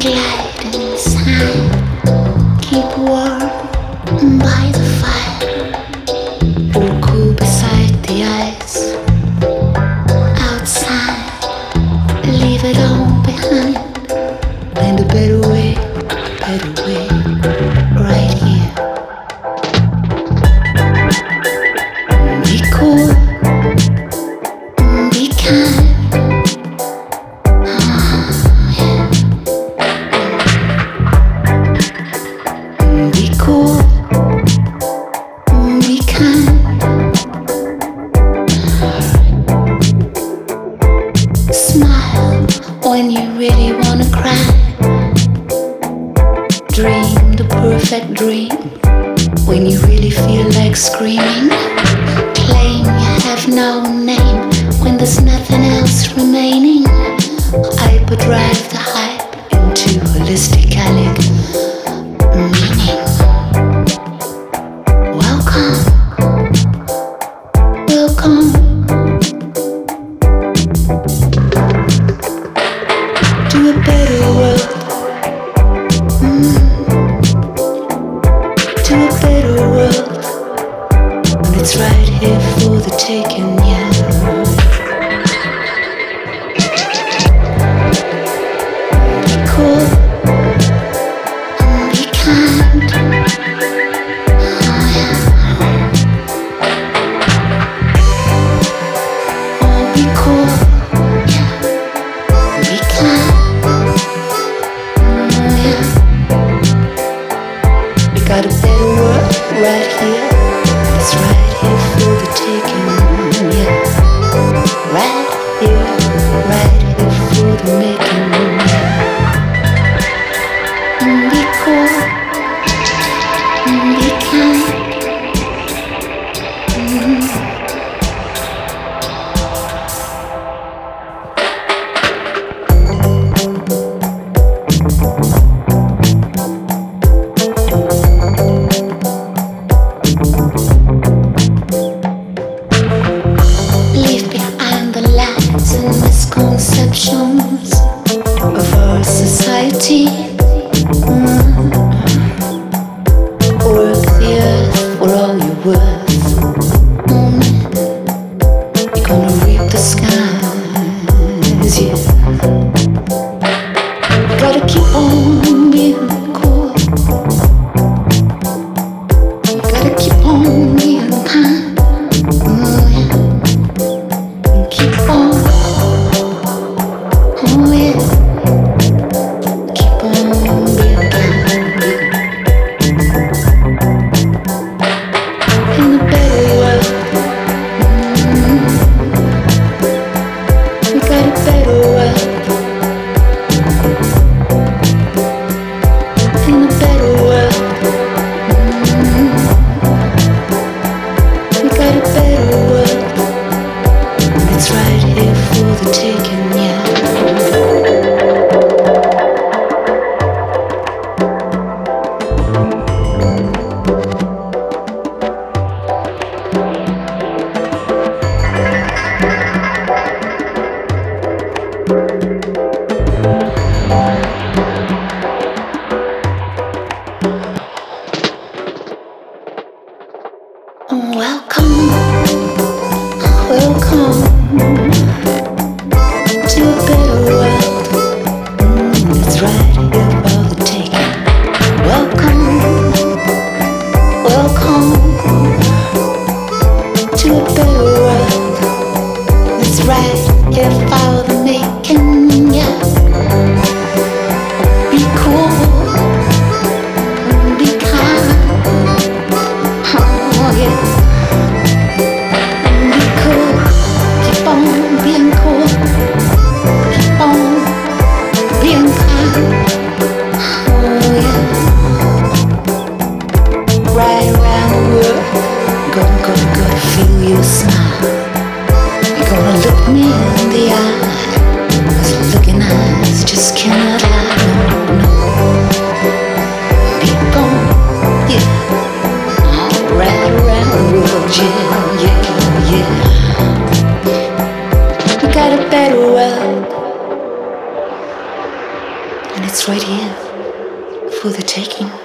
glide inside. Keep warm by the fire, or cool beside the ice. Outside, leave it all behind. Find a better way, right here. Be cool, be kind. Be cool, be kind. Smile when you really wanna cry. Dream the perfect dream when you really feel like screaming. Claim you have no name when there's nothing else remaining. Hyperdrive the hype into holisticalic meaning. Welcome, welcome to a better world. To a better world, and it's right here for the taking, yeah. Be cool, be kind. Oh yeah. Oh, be cool, yeah. Be kind. Oh yeah. We got a better world right here. It's right here for the taking, yeah. Right here for the making, yeah. Be cool, be kind. Leave behind the lies and misconceptions of our society. Work the earth for all you're worth. You're gonna reap the skies, yeah. Gotta keep on being cool. Gotta keep on being kind. Keep on, oh yeah. Keep on it's right here for the taking.